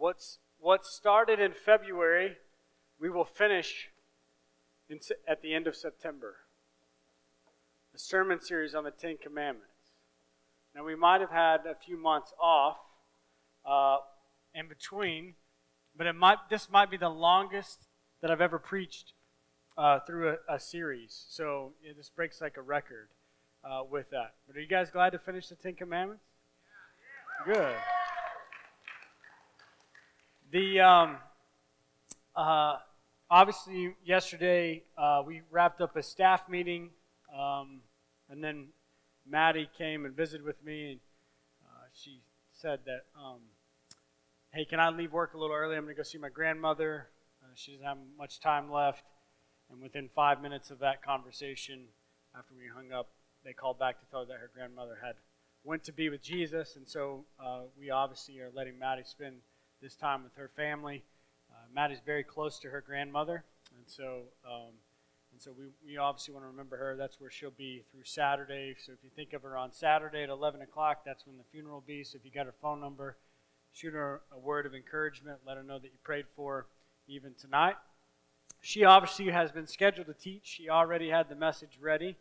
What started in February, we will finish at the end of September. A sermon series on the Ten Commandments. Now, we might have had a few months off in between, but this might be the longest that I've ever preached through a series. So this breaks like a record with that. But are you guys glad to finish the Ten Commandments? Good. Obviously, yesterday we wrapped up a staff meeting, and then Maddie came and visited with me, and she said that, hey, can I leave work a little early? I'm going to go see my grandmother. She doesn't have much time left. And within 5 minutes of that conversation, after we hung up, they called back to tell her that her grandmother had went to be with Jesus, and so we obviously are letting Maddie spend this time with her family. Maddie's very close to her grandmother, and so we obviously want to remember her. That's where she'll be through Saturday. So if you think of her on Saturday at 11 o'clock, that's when the funeral will be. So if you got her phone number, shoot her a word of encouragement. Let her know that you prayed for her even tonight. She obviously has been scheduled to teach. She already had the message ready,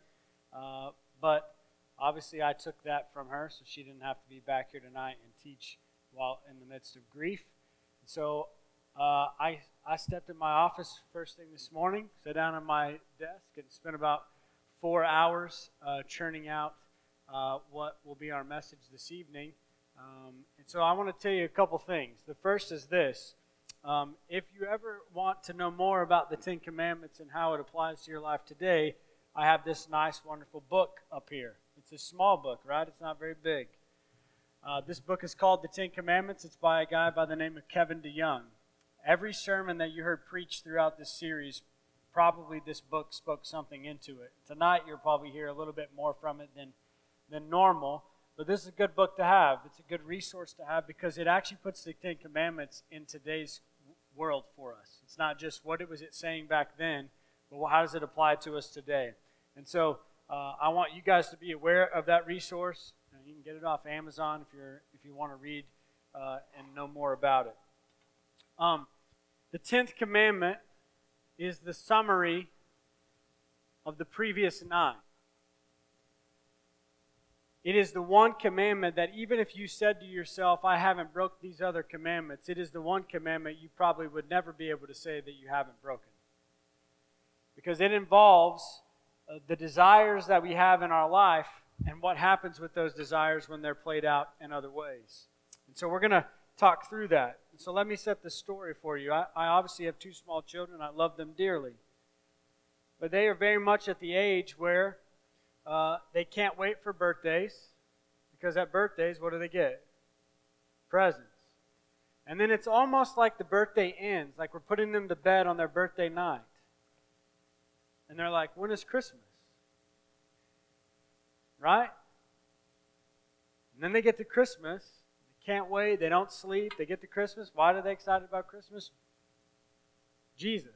but obviously I took that from her, so she didn't have to be back here tonight and teach while in the midst of grief. So I stepped in my office first thing this morning, sat down on my desk, and spent about 4 hours churning out what will be our message this evening. And so I want to tell you a couple things. The first is this. If you ever want to know more about the Ten Commandments and how it applies to your life today, I have this nice, wonderful book up here. It's a small book, right? It's not very big. This book is called The Ten Commandments. It's by a guy by the name of Kevin DeYoung. Every sermon that you heard preached throughout this series, probably this book spoke something into it. Tonight, you'll probably hear a little bit more from it than normal, but this is a good book to have. It's a good resource to have because it actually puts the Ten Commandments in today's world for us. It's not just what was it saying back then, but how does it apply to us today? And so I want you guys to be aware of that resource. You can get it off Amazon if you want to read and know more about it. The 10th commandment is the summary of the previous 9. It is the one commandment that even if you said to yourself, I haven't broke these other commandments, it is the one commandment you probably would never be able to say that you haven't broken. Because it involves the desires that we have in our life and what happens with those desires when they're played out in other ways. And so we're going to talk through that. And so let me set the story for you. I obviously have 2 small children. I love them dearly. But they are very much at the age where they can't wait for birthdays, because at birthdays, what do they get? Presents. And then it's almost like the birthday ends, like we're putting them to bed on their birthday night. And they're like, when is Christmas? Right? And then they get to Christmas. They can't wait. They don't sleep. They get to Christmas. Why are they excited about Christmas? Jesus.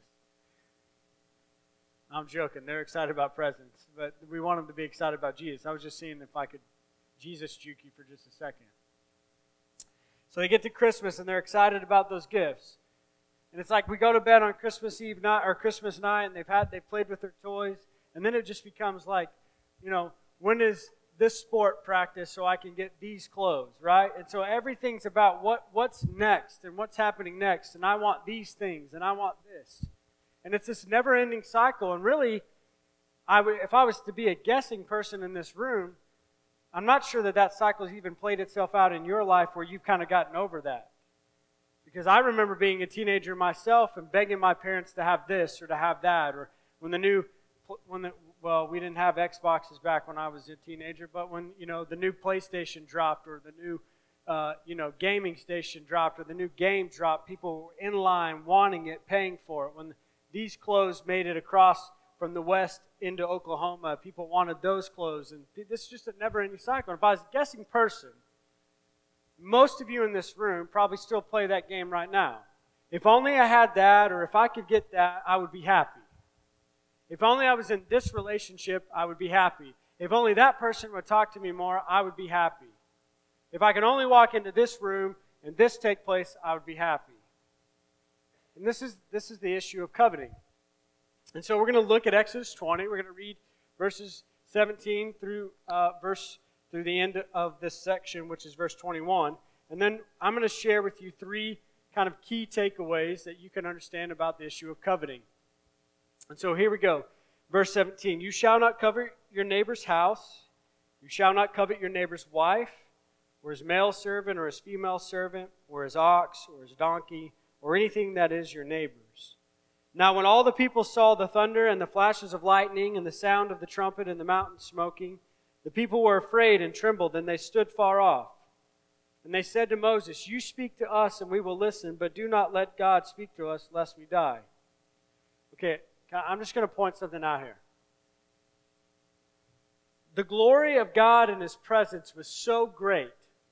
I'm joking. They're excited about presents. But we want them to be excited about Jesus. I was just seeing if I could Jesus juke you for just a second. So they get to Christmas and they're excited about those gifts. And it's like we go to bed on Christmas Eve night or Christmas night, and they've played with their toys, and then it just becomes like, when is this sport practice so I can get these clothes, right? And so everything's about what's next and what's happening next, and I want these things and I want this. And it's this never-ending cycle. And really, if I was to be a guessing person in this room, I'm not sure that cycle has even played itself out in your life where you've kind of gotten over that. Because I remember being a teenager myself and begging my parents to have this or to have that. Or we didn't have Xboxes back when I was a teenager, but when, the new PlayStation dropped or the new, gaming station dropped or the new game dropped, people were in line wanting it, paying for it. When these clothes made it across from the west into Oklahoma, people wanted those clothes. And this is just a never-ending cycle. And if I was a guessing person, most of you in this room probably still play that game right now. If only I had that, or if I could get that, I would be happy. If only I was in this relationship, I would be happy. If only that person would talk to me more, I would be happy. If I could only walk into this room and this take place, I would be happy. And this is the issue of coveting. And so we're going to look at Exodus 20. We're going to read verses 17 through the end of this section, which is verse 21. And then I'm going to share with you 3 kind of key takeaways that you can understand about the issue of coveting. And so here we go. Verse 17, you shall not covet your neighbor's house. You shall not covet your neighbor's wife, or his male servant, or his female servant, or his ox, or his donkey, or anything that is your neighbor's. Now when all the people saw the thunder and the flashes of lightning and the sound of the trumpet and the mountain smoking, the people were afraid and trembled, and they stood far off. And they said to Moses, you speak to us, and we will listen, but do not let God speak to us, lest we die. Okay, I'm just going to point something out here. The glory of God and His presence was so great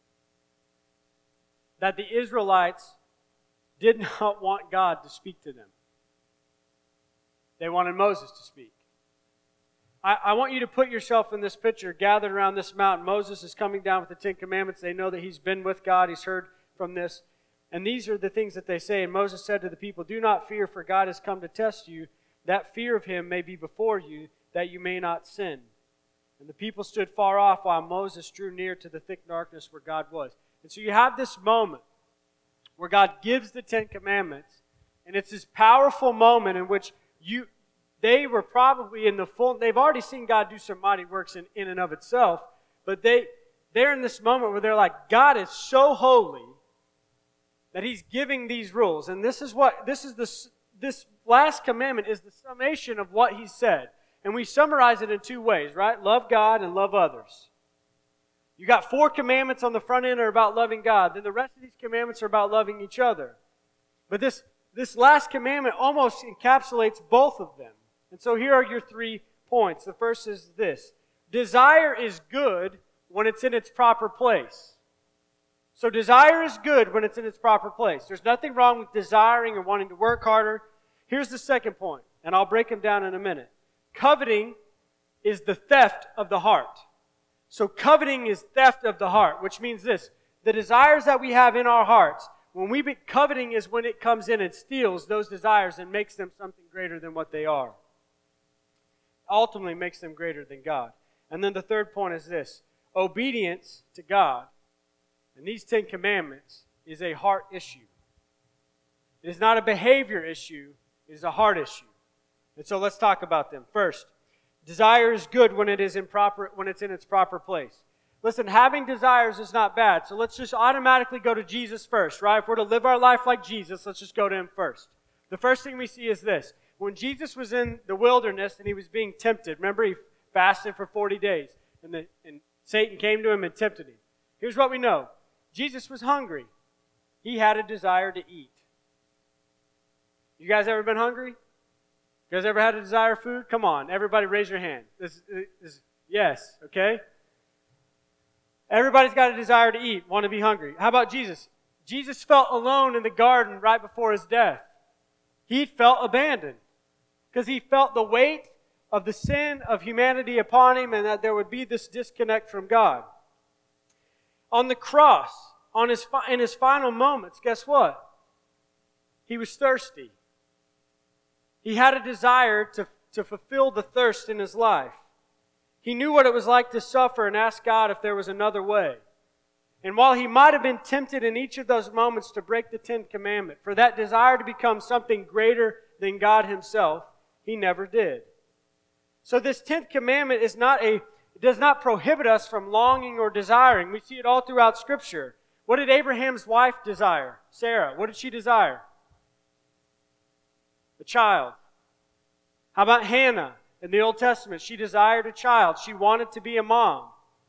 that the Israelites did not want God to speak to them. They wanted Moses to speak. I want you to put yourself in this picture, gathered around this mountain. Moses is coming down with the 10 Commandments. They know that he's been with God. He's heard from this. And these are the things that they say. And Moses said to the people, do not fear, for God has come to test you, that fear of Him may be before you, that you may not sin. And the people stood far off while Moses drew near to the thick darkness where God was. And so you have this moment where God gives the 10 Commandments, and it's this powerful moment in which they were probably in the full, they've already seen God do some mighty works in and of itself, but they're in this moment where they're like, God is so holy that He's giving these rules. And this last commandment is the summation of what He said. And we summarize it in 2 ways, right? Love God and love others. You got 4 commandments on the front end are about loving God. Then the rest of these commandments are about loving each other. But this last commandment almost encapsulates both of them. And so here are your 3 points. The first is this. Desire is good when it's in its proper place. So desire is good when it's in its proper place. There's nothing wrong with desiring or wanting to work harder. Here's the second point, and I'll break them down in a minute. Coveting is the theft of the heart. So coveting is theft of the heart, which means this. The desires that we have in our hearts, coveting is when it comes in and steals those desires and makes them something greater than what they are. Ultimately makes them greater than God. And then the third point is this. Obedience to God and these 10 Commandments is a heart issue. It is not a behavior issue. It is a heart issue. And so let's talk about them. First, desire is good when it's in its proper place. Listen, having desires is not bad. So let's just automatically go to Jesus first, right? If we're to live our life like Jesus, let's just go to Him first. The first thing we see is this. When Jesus was in the wilderness and He was being tempted, remember He fasted for 40 days and Satan came to Him and tempted Him. Here's what we know. Jesus was hungry. He had a desire to eat. You guys ever been hungry? You guys ever had a desire for food? Come on, everybody raise your hand. Yes, okay? Everybody's got a desire to eat, want to be hungry. How about Jesus? Jesus felt alone in the garden right before His death. He felt abandoned because He felt the weight of the sin of humanity upon Him and that there would be this disconnect from God. On the cross, in His final moments, guess what? He was thirsty. He had a desire to fulfill the thirst in His life. He knew what it was like to suffer and ask God if there was another way. And while He might have been tempted in each of those moments to break the 10th commandment, for that desire to become something greater than God Himself, He never did. So this 10th commandment does not prohibit us from longing or desiring. We see it all throughout Scripture. What did Abraham's wife desire? Sarah. What did she desire? A child. How about Hannah in the Old Testament? She desired a child. She wanted to be a mom.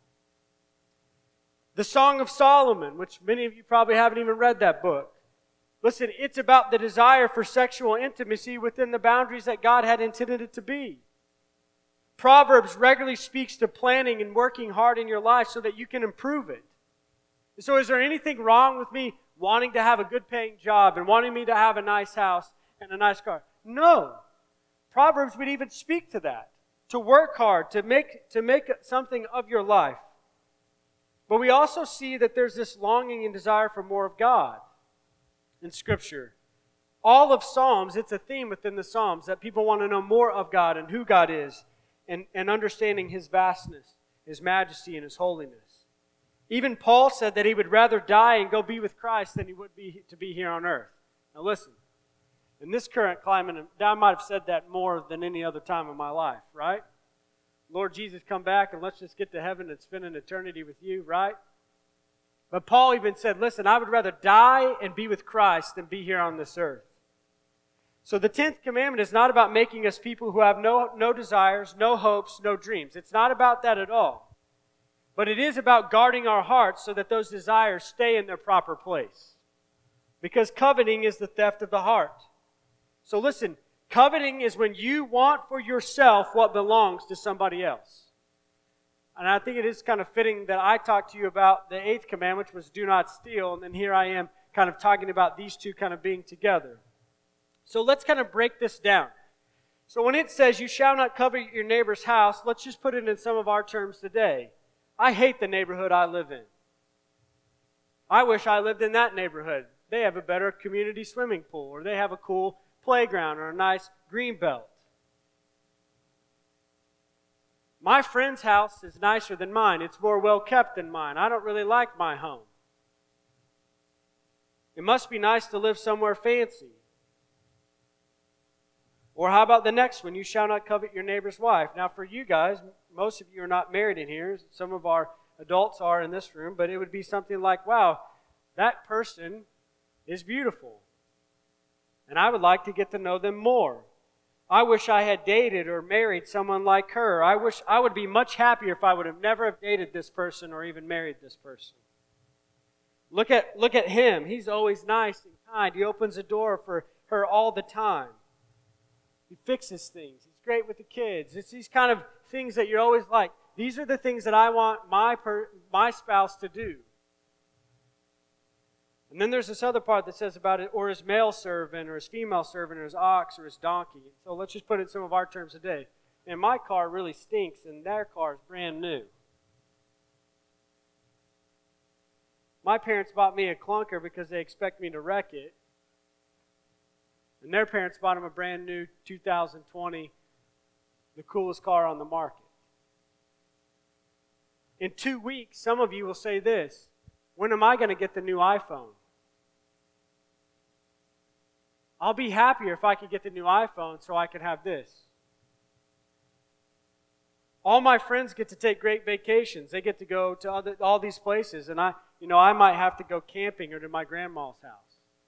The Song of Solomon, which many of you probably haven't even read that book. Listen, it's about the desire for sexual intimacy within the boundaries that God had intended it to be. Proverbs regularly speaks to planning and working hard in your life so that you can improve it. So is there anything wrong with me wanting to have a good paying job and wanting me to have a nice house and a nice car? No. Proverbs would even speak to that. To work hard, to make something of your life. But we also see that there's this longing and desire for more of God in Scripture. All of Psalms, it's a theme within the Psalms that people want to know more of God and who God is and understanding His vastness, His majesty, and His holiness. Even Paul said that he would rather die and go be with Christ than he would be to be here on earth. Now listen, in this current climate, I might have said that more than any other time in my life, right? Lord Jesus, come back and let's just get to heaven and spend an eternity with you, right? But Paul even said, listen, I would rather die and be with Christ than be here on this earth. So the 10th commandment is not about making us people who have no desires, no hopes, no dreams. It's not about that at all. But it is about guarding our hearts so that those desires stay in their proper place. Because coveting is the theft of the heart. So listen, coveting is when you want for yourself what belongs to somebody else. And I think it is kind of fitting that I talk to you about the 8th commandment, which was do not steal, and then here I am kind of talking about these two kind of being together. So let's kind of break this down. So when it says you shall not covet your neighbor's house, let's just put it in some of our terms today. I hate the neighborhood I live in. I wish I lived in that neighborhood. They have a better community swimming pool, or they have a cool playground, or a nice green belt. My friend's house is nicer than mine. It's more well kept than mine. I don't really like my home. It must be nice to live somewhere fancy. Or how about the next one? You shall not covet your neighbor's wife. Now for you guys, most of you are not married in here. Some of our adults are in this room. But it would be something like, wow, that person is beautiful. And I would like to get to know them more. I wish I had dated or married someone like her. I wish I would be much happier if I would have never have dated this person or even married this person. Look at him. He's always nice and kind. He opens the door for her all the time. He fixes things. He's great with the kids. It's these kind of things that you're always like, these are the things that I want my spouse to do. And then there's this other part that says about it, or his male servant, or his female servant, or his ox, or his donkey. So let's just put it in some of our terms today. And my car really stinks, and their car is brand new. My parents bought me a clunker because they expect me to wreck it. And their parents bought them a brand new 2020, the coolest car on the market. In 2 weeks, some of you will say this, when am I going to get the new iPhone? I'll be happier if I could get the new iPhone so I can have this. All my friends get to take great vacations. They get to go to all these places, and I might have to go camping or to my grandma's house.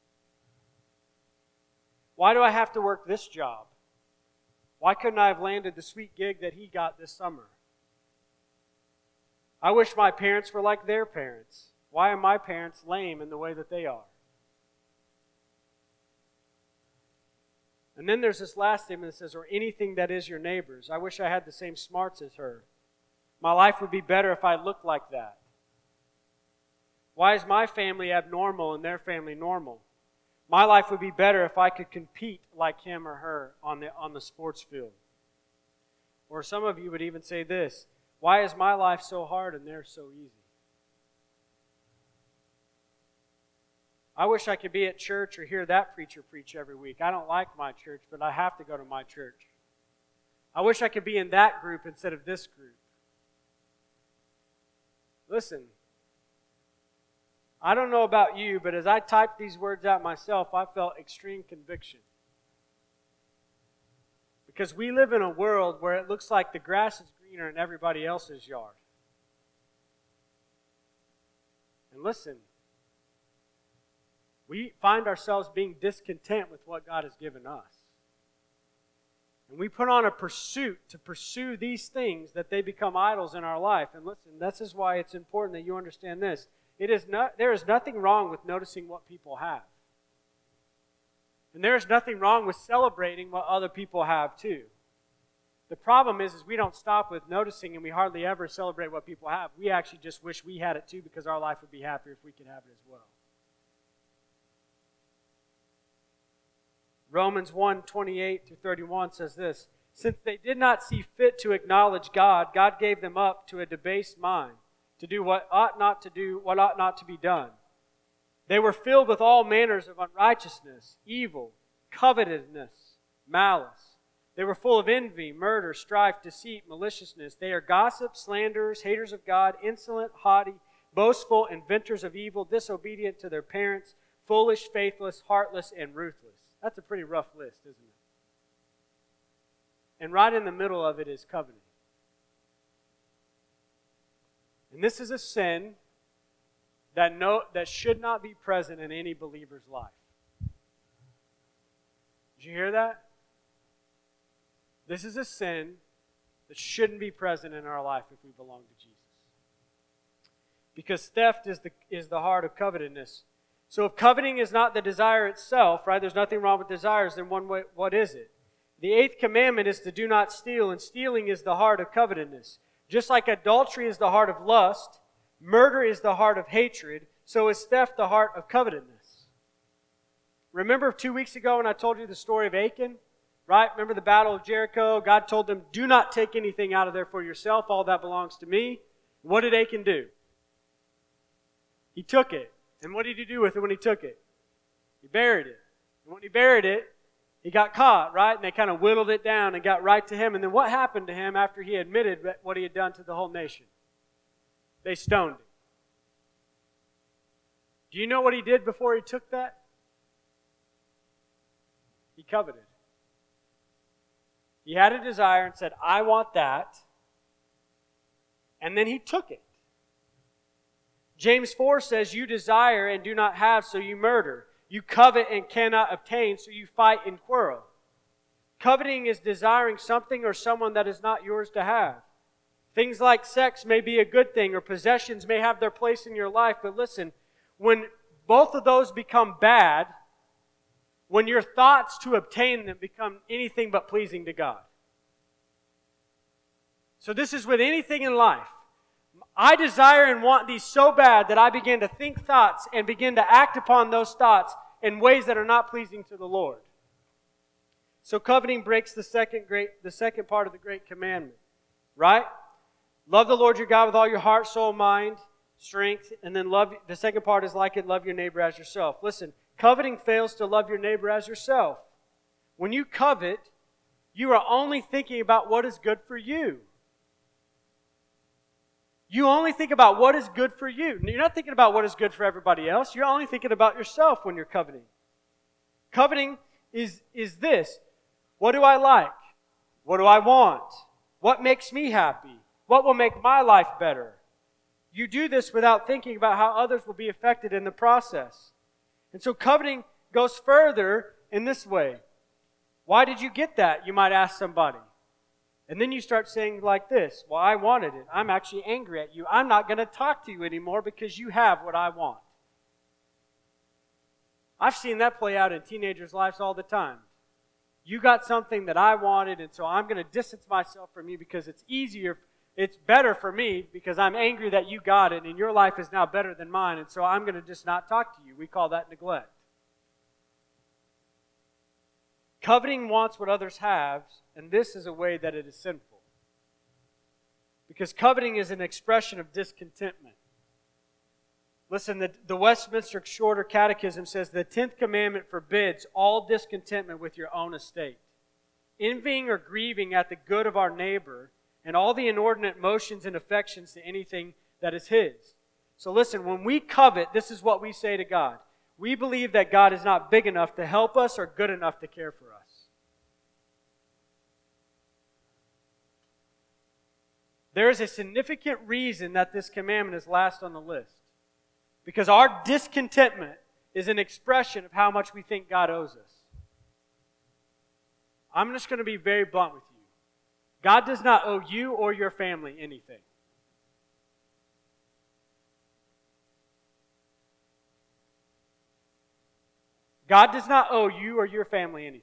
Why do I have to work this job? Why couldn't I have landed the sweet gig that he got this summer? I wish my parents were like their parents. Why are my parents lame in the way that they are? And then there's this last statement that says, or anything that is your neighbor's. I wish I had the same smarts as her. My life would be better if I looked like that. Why is my family abnormal and their family normal? My life would be better if I could compete like him or her on the sports field. Or some of you would even say this, why is my life so hard and theirs so easy? I wish I could be at church or hear that preacher preach every week. I don't like my church, but I have to go to my church. I wish I could be in that group instead of this group. Listen, I don't know about you, but as I typed these words out myself, I felt extreme conviction. Because we live in a world where it looks like the grass is greener in everybody else's yard. And listen, we find ourselves being discontent with what God has given us. And we put on a pursuit to pursue these things that they become idols in our life. And listen, this is why it's important that you understand this. There is nothing wrong with noticing what people have. And there is nothing wrong with celebrating what other people have too. The problem is we don't stop with noticing and we hardly ever celebrate what people have. We actually just wish we had it too because our life would be happier if we could have it as well. Romans 1:28-31 says this, since they did not see fit to acknowledge God, God gave them up to a debased mind to do what ought not to do, what ought not to be done. They were filled with all manners of unrighteousness, evil, covetousness, malice. They were full of envy, murder, strife, deceit, maliciousness. They are gossips, slanderers, haters of God, insolent, haughty, boastful, inventors of evil, disobedient to their parents, foolish, faithless, heartless, and ruthless. That's a pretty rough list, isn't it? And right in the middle of it is coveting. And this is a sin that should not be present in any believer's life. Did you hear that? This is a sin that shouldn't be present in our life if we belong to Jesus. Because theft is the heart of covetousness. So if coveting is not the desire itself, right, there's nothing wrong with desires, then what is it? The 8th commandment is to do not steal, and stealing is the heart of covetousness. Just like adultery is the heart of lust, murder is the heart of hatred, so is theft the heart of covetousness. Remember 2 weeks ago when I told you the story of Achan? Right? Remember the battle of Jericho? God told them, do not take anything out of there for yourself. All that belongs to me. What did Achan do? He took it. And what did he do with it when he took it? He buried it. And when he buried it, he got caught, right? And they kind of whittled it down and got right to him. And then what happened to him after he admitted what he had done to the whole nation? They stoned him. Do you know what he did before he took that? He coveted. He had a desire and said, I want that. And then he took it. James 4 says, you desire and do not have, so you murder. You covet and cannot obtain, so you fight and quarrel. Coveting is desiring something or someone that is not yours to have. Things like sex may be a good thing, or possessions may have their place in your life, but listen, when both of those become bad, when your thoughts to obtain them become anything but pleasing to God. So this is with anything in life. I desire and want these so bad that I begin to think thoughts and begin to act upon those thoughts in ways that are not pleasing to the Lord. So coveting breaks the second part of the great commandment, right? Love the Lord your God with all your heart, soul, mind, strength, and then the second part is like it, love your neighbor as yourself. Listen, coveting fails to love your neighbor as yourself. When you covet, you are only thinking about what is good for you. You only think about what is good for you. You're not thinking about what is good for everybody else. You're only thinking about yourself when you're coveting. Coveting is this. What do I like? What do I want? What makes me happy? What will make my life better? You do this without thinking about how others will be affected in the process. And so coveting goes further in this way. Why did you get that? You might ask somebody. And then you start saying like this, well, I wanted it. I'm actually angry at you. I'm not going to talk to you anymore because you have what I want. I've seen that play out in teenagers' lives all the time. You got something that I wanted, and so I'm going to distance myself from you because it's better for me because I'm angry that you got it, and your life is now better than mine, and so I'm going to just not talk to you. We call that neglect. Coveting wants what others have, and this is a way that it is sinful. Because coveting is an expression of discontentment. Listen, the Westminster Shorter Catechism says the 10th commandment forbids all discontentment with your own estate, envying or grieving at the good of our neighbor, and all the inordinate motions and affections to anything that is his. So listen, when we covet, this is what we say to God. We believe that God is not big enough to help us or good enough to care for us. There is a significant reason that this commandment is last on the list. Because our discontentment is an expression of how much we think God owes us. I'm just going to be very blunt with you. God does not owe you or your family anything. God does not owe you or your family anything.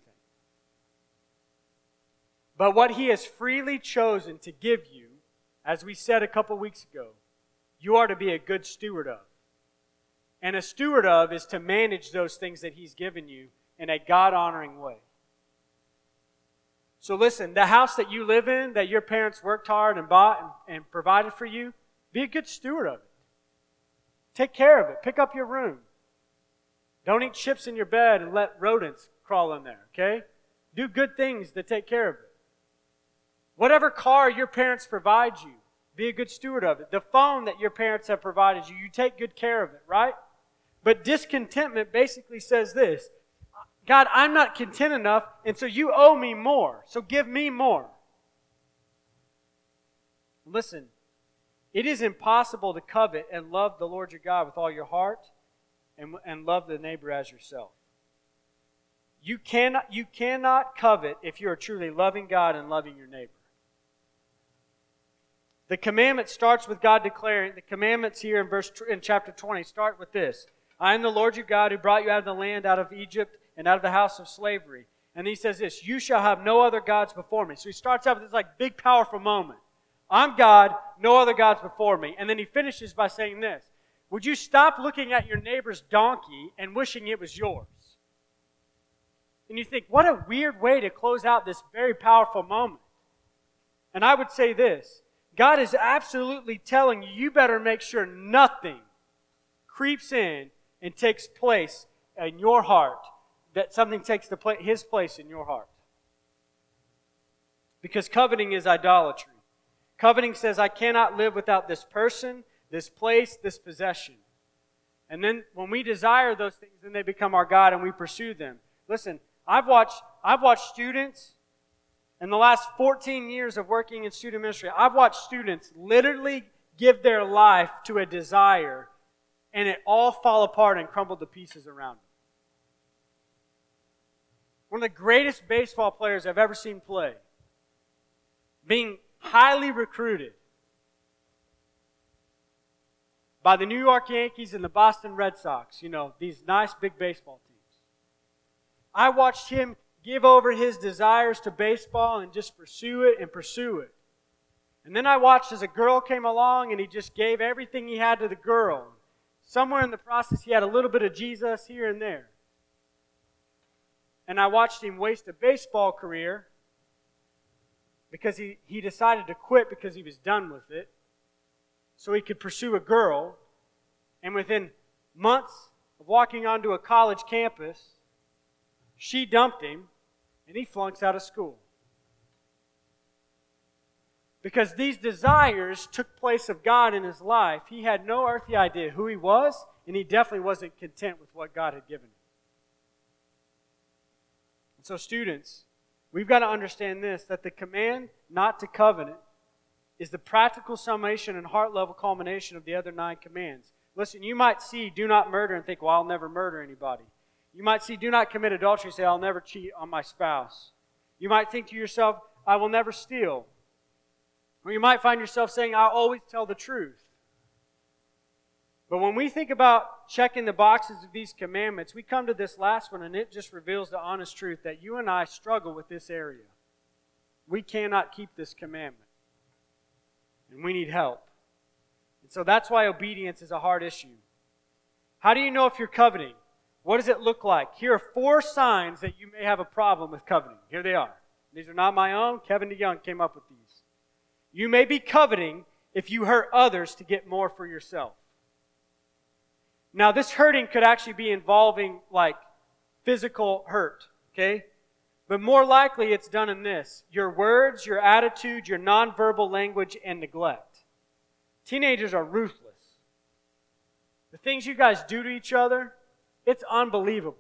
But what He has freely chosen to give you, as we said a couple weeks ago, you are to be a good steward of. And a steward of is to manage those things that He's given you in a God-honoring way. So listen, the house that you live in, that your parents worked hard and bought and provided for you, Be a good steward of it. Take care of it. Pick up your room. Don't eat chips in your bed and let rodents crawl in there, okay? Do good things to take care of it. Whatever car your parents provide you, be a good steward of it. The phone that your parents have provided you, you take good care of it, right? But discontentment basically says this: God, I'm not content enough, and so you owe me more, so give me more. Listen, it is impossible to covet and love the Lord your God with all your heart and love the neighbor as yourself. You cannot covet if you are truly loving God and loving your neighbor. The commandment starts with God declaring, the commandments here in chapter 20 start with this: I am the Lord your God who brought you out of the land, out of Egypt, and out of the house of slavery. And he says this: you shall have no other gods before me. So he starts out with this like big powerful moment. I'm God, no other gods before me. And then he finishes by saying this: would you stop looking at your neighbor's donkey and wishing it was yours? And you think, what a weird way to close out this very powerful moment. And I would say this: God is absolutely telling you, you better make sure nothing creeps in and takes place in your heart, that something takes His place in your heart. Because coveting is idolatry. Coveting says, I cannot live without this person, this place, this possession. And then when we desire those things, then they become our God and we pursue them. Listen, I've watched students in the last 14 years of working in student ministry. I've watched students literally give their life to a desire, and it all fall apart and crumble to pieces around them. One of the greatest baseball players I've ever seen play, being highly recruited by the New York Yankees and the Boston Red Sox, these nice big baseball teams. I watched him give over his desires to baseball and just pursue it. And then I watched as a girl came along and he just gave everything he had to the girl. Somewhere in the process, he had a little bit of Jesus here and there. And I watched him waste a baseball career because he decided to quit because he was done with it, so he could pursue a girl. And within months of walking onto a college campus, she dumped him, and he flunks out of school. Because these desires took place of God in his life, he had no earthly idea who he was, and he definitely wasn't content with what God had given him. And so students, we've got to understand this, that the command not to covet is the practical summation and heart-level culmination of the other 9 commands. Listen, you might see do not murder and think, well, I'll never murder anybody. You might see do not commit adultery and say, I'll never cheat on my spouse. You might think to yourself, I will never steal. Or you might find yourself saying, I'll always tell the truth. But when we think about checking the boxes of these commandments, we come to this last one, and it just reveals the honest truth that you and I struggle with this area. We cannot keep this commandment. And we need help. And so that's why obedience is a hard issue. How do you know if you're coveting? What does it look like? Here are 4 signs that you may have a problem with coveting. Here they are. These are not my own. Kevin DeYoung came up with these. You may be coveting if you hurt others to get more for yourself. Now, this hurting could actually be involving like physical hurt, okay? But more likely it's done in this: your words, your attitude, your nonverbal language, and neglect. Teenagers are ruthless. The things you guys do to each other, it's unbelievable.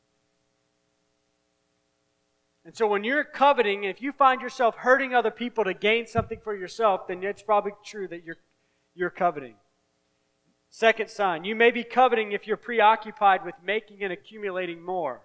And so when you're coveting, if you find yourself hurting other people to gain something for yourself, then it's probably true that you're coveting. Second sign, you may be coveting if you're preoccupied with making and accumulating more.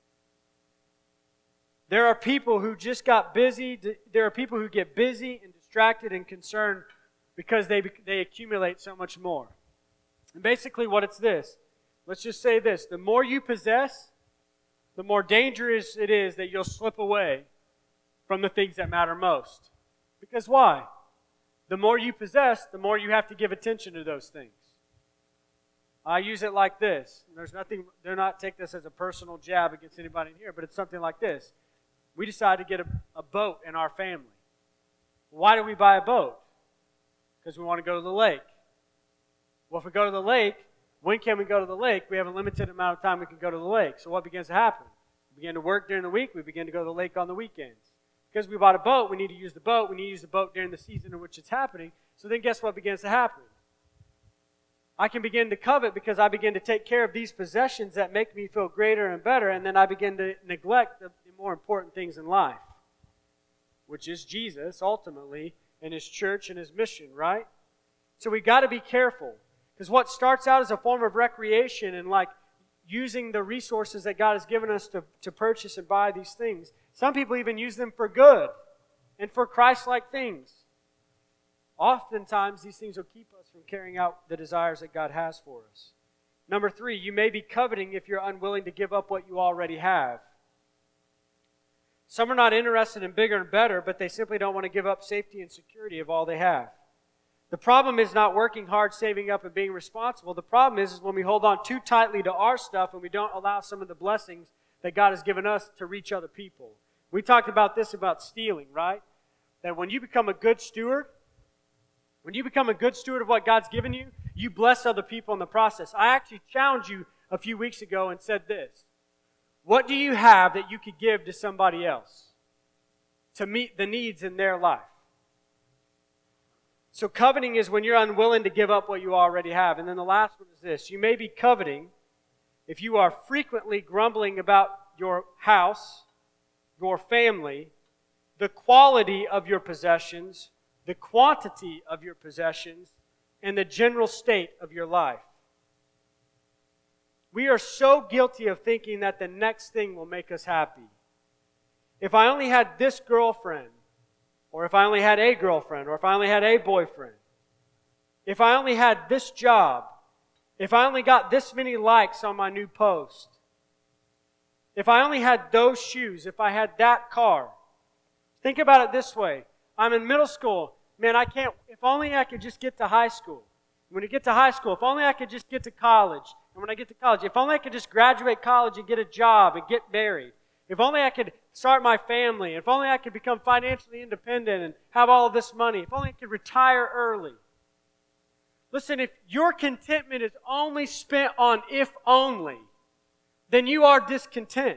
There are people who just got busy. There are people who get busy and distracted and concerned because they accumulate so much more. And basically what it's this. Let's just say this. The more you possess, the more dangerous it is that you'll slip away from the things that matter most. Because why? The more you possess, the more you have to give attention to those things. I use it like this. Do not take this as a personal jab against anybody in here, but it's something like this. We decided to get a boat in our family. Why did we buy a boat? Because we want to go to the lake. Well, if we go to the lake, when can we go to the lake? We have a limited amount of time we can go to the lake. So what begins to happen? We begin to work during the week. We begin to go to the lake on the weekends. Because we bought a boat, we need to use the boat. We need to use the boat during the season in which it's happening. So then guess what begins to happen? I can begin to covet because I begin to take care of these possessions that make me feel greater and better, and then I begin to neglect the more important things in life, which is Jesus, ultimately, and His church and His mission, right? So we got to be careful. Because what starts out as a form of recreation and like using the resources that God has given us to purchase and buy these things, some people even use them for good and for Christ-like things. Oftentimes, these things will keep us from carrying out the desires that God has for us. Number 3, you may be coveting if you're unwilling to give up what you already have. Some are not interested in bigger and better, but they simply don't want to give up safety and security of all they have. The problem is not working hard, saving up, and being responsible. The problem is when we hold on too tightly to our stuff and we don't allow some of the blessings that God has given us to reach other people. We talked about this about stealing, right? That when you become a good steward, of what God's given you, you bless other people in the process. I actually challenged you a few weeks ago and said this. What do you have that you could give to somebody else to meet the needs in their life? So coveting is when you're unwilling to give up what you already have. And then the last one is this. You may be coveting if you are frequently grumbling about your house, your family, the quality of your possessions, the quantity of your possessions, and the general state of your life. We are so guilty of thinking that the next thing will make us happy. If I only had this girlfriend, or if I only had a girlfriend, or if I only had a boyfriend, if I only had this job, if I only got this many likes on my new post, if I only had those shoes, if I had that car. Think about it this way. I'm in middle school. Man, if only I could just get to high school. When I get to high school, if only I could just get to college. And when I get to college, if only I could just graduate college and get a job and get married. If only I could start my family. If only I could become financially independent and have all of this money. If only I could retire early. Listen, if your contentment is only spent on if only, then you are discontent.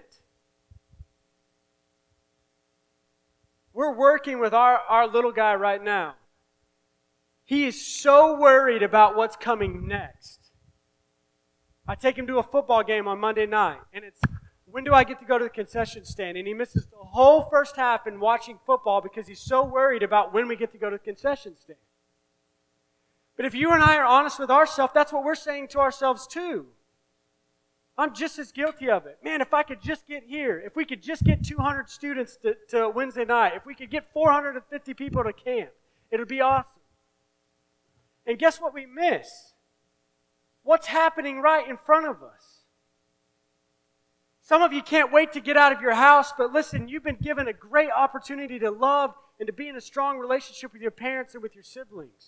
We're working with our little guy right now. He is so worried about what's coming next. I take him to a football game on Monday night, and it's, when do I get to go to the concession stand? And he misses the whole first half in watching football because he's so worried about when we get to go to the concession stand. But if you and I are honest with ourselves, that's what we're saying to ourselves too. I'm just as guilty of it. Man, if I could just get here, if we could just get 200 students to Wednesday night, if we could get 450 people to camp, it would be awesome. And guess what we miss? What's happening right in front of us? Some of you can't wait to get out of your house, but listen, you've been given a great opportunity to love and to be in a strong relationship with your parents and with your siblings.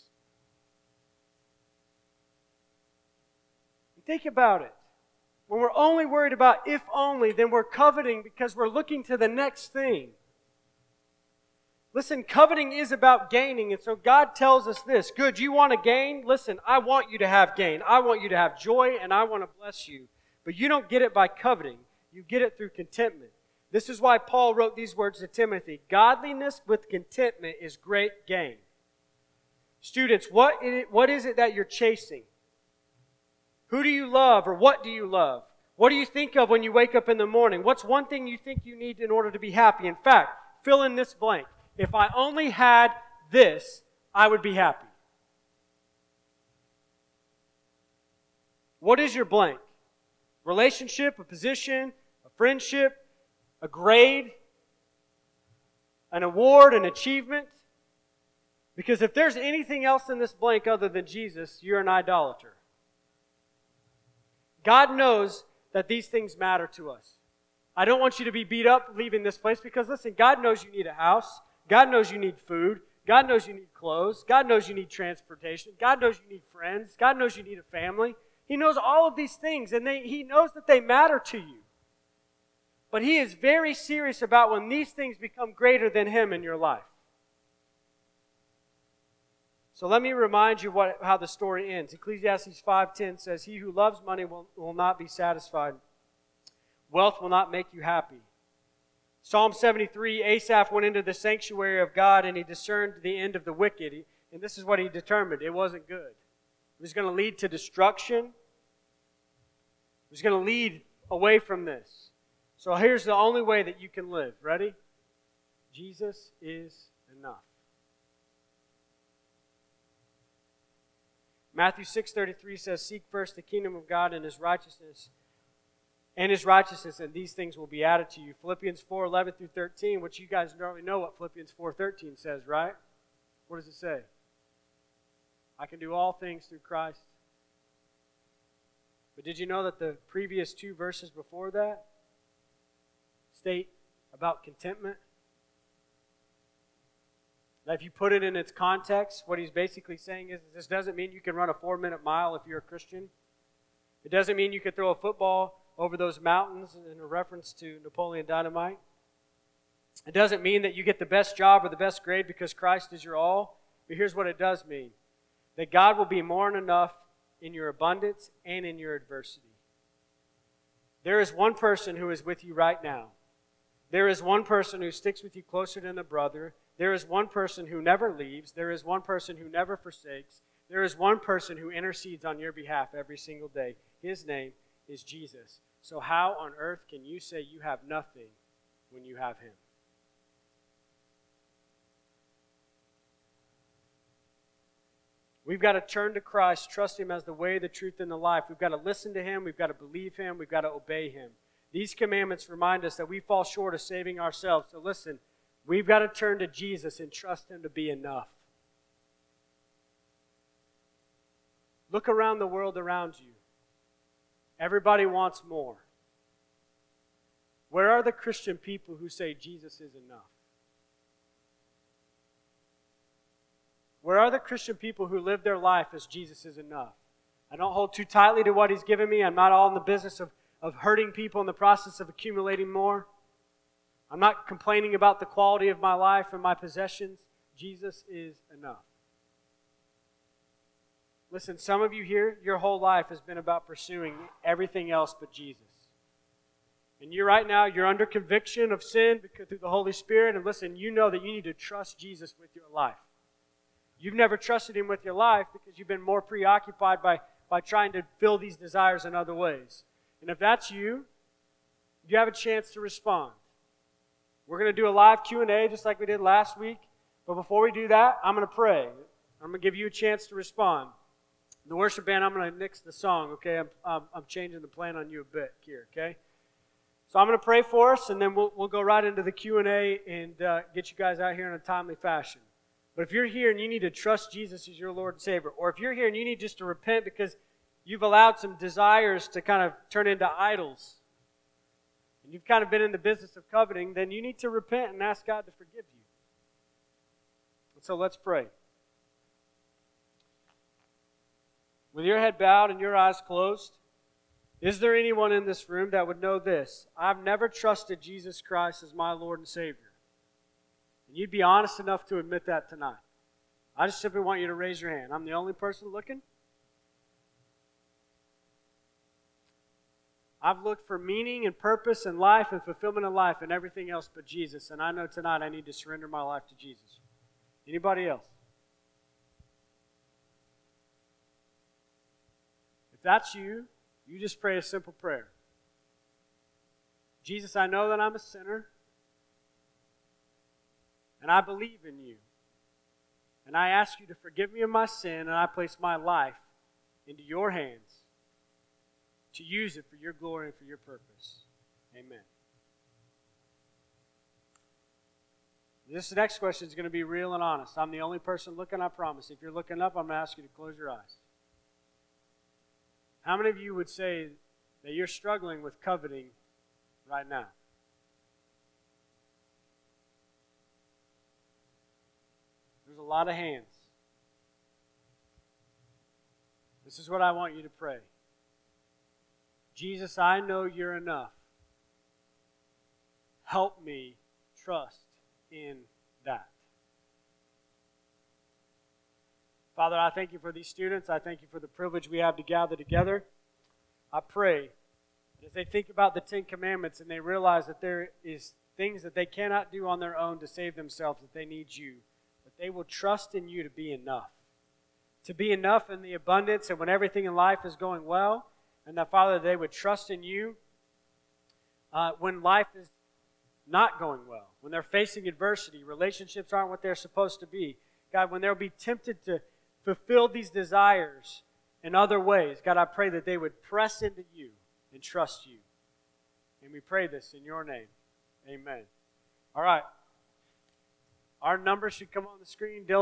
Think about it. When we're only worried about if only, then we're coveting because we're looking to the next thing. Listen, coveting is about gaining, and so God tells us this. Good, you want to gain? Listen, I want you to have gain. I want you to have joy, and I want to bless you. But you don't get it by coveting. You get it through contentment. This is why Paul wrote these words to Timothy. Godliness with contentment is great gain. Students, what is it that you're chasing? Who do you love, or what do you love? What do you think of when you wake up in the morning? What's one thing you think you need in order to be happy? In fact, fill in this blank. If I only had this, I would be happy. What is your blank? Relationship, a position, a friendship, a grade, an award, an achievement? Because if there's anything else in this blank other than Jesus, you're an idolater. God knows that these things matter to us. I don't want you to be beat up leaving this place because, listen, God knows you need a house. God knows you need food. God knows you need clothes. God knows you need transportation. God knows you need friends. God knows you need a family. He knows all of these things, and He knows that they matter to you. But He is very serious about when these things become greater than Him in your life. So let me remind you how the story ends. Ecclesiastes 5:10 says, "He who loves money will not be satisfied. Wealth will not make you happy." Psalm 73, Asaph went into the sanctuary of God and he discerned the end of the wicked. And this is what he determined. It wasn't good. It was going to lead to destruction. It was going to lead away from this. So here's the only way that you can live. Ready? Jesus is enough. Matthew 6:33 says, "Seek first the kingdom of God and His righteousness, and these things will be added to you." Philippians 4:11 through 13, which you guys normally know what Philippians 4:13 says, right? What does it say? I can do all things through Christ. But did you know that the previous two verses before that state about contentment? Now, if you put it in its context, what he's basically saying is this doesn't mean you can run a 4-minute mile if you're a Christian. It doesn't mean you can throw a football over those mountains in a reference to Napoleon Dynamite. It doesn't mean that you get the best job or the best grade because Christ is your all. But here's what it does mean. That God will be more than enough in your abundance and in your adversity. There is one person who is with you right now. There is one person who sticks with you closer than a brother. There is one person who never leaves. There is one person who never forsakes. There is one person who intercedes on your behalf every single day. His name is Jesus. So how on earth can you say you have nothing when you have Him? We've got to turn to Christ, trust Him as the way, the truth, and the life. We've got to listen to Him. We've got to believe Him. We've got to obey Him. These commandments remind us that we fall short of saving ourselves. So listen, we've got to turn to Jesus and trust Him to be enough. Look around the world around you. Everybody wants more. Where are the Christian people who say Jesus is enough? Where are the Christian people who live their life as Jesus is enough? I don't hold too tightly to what He's given me. I'm not all in the business of hurting people in the process of accumulating more. I'm not complaining about the quality of my life and my possessions. Jesus is enough. Listen, some of you here, your whole life has been about pursuing everything else but Jesus. And right now, you're under conviction of sin through the Holy Spirit. And listen, you know that you need to trust Jesus with your life. You've never trusted Him with your life because you've been more preoccupied by trying to fill these desires in other ways. And if that's you, you have a chance to respond. We're going to do a live Q&A just like we did last week. But before we do that, I'm going to pray. I'm going to give you a chance to respond. The worship band, I'm going to nix the song, okay? I'm changing the plan on you a bit here, okay? So I'm going to pray for us, and then we'll go right into the Q&A and get you guys out here in a timely fashion. But if you're here and you need to trust Jesus as your Lord and Savior, or if you're here and you need just to repent because you've allowed some desires to kind of turn into idols, and you've kind of been in the business of coveting, then you need to repent and ask God to forgive you. And so let's pray. With your head bowed and your eyes closed, is there anyone in this room that would know this? I've never trusted Jesus Christ as my Lord and Savior. And you'd be honest enough to admit that tonight. I just simply want you to raise your hand. I'm the only person looking. I've looked for meaning and purpose and life and fulfillment of life and everything else but Jesus. And I know tonight I need to surrender my life to Jesus. Anybody else? If that's you, you just pray a simple prayer. Jesus, I know that I'm a sinner. And I believe in you. And I ask you to forgive me of my sin, and I place my life into your hands to use it for your glory and for your purpose. Amen. This next question is going to be real and honest. I'm the only person looking, I promise. If you're looking up, I'm going to ask you to close your eyes. How many of you would say that you're struggling with coveting right now? There's a lot of hands. This is what I want you to pray. Jesus, I know you're enough. Help me trust in that. Father, I thank you for these students. I thank you for the privilege we have to gather together. I pray that as they think about the Ten Commandments and they realize that there is things that they cannot do on their own to save themselves, that they need you, that they will trust in you to be enough. To be enough in the abundance and when everything in life is going well, and that, Father, they would trust in you when life is not going well, when they're facing adversity, relationships aren't what they're supposed to be. God, when they'll be tempted to fulfill these desires in other ways, God, I pray that they would press into you and trust you. And we pray this in your name. Amen. All right. Our numbers should come on the screen. Dylan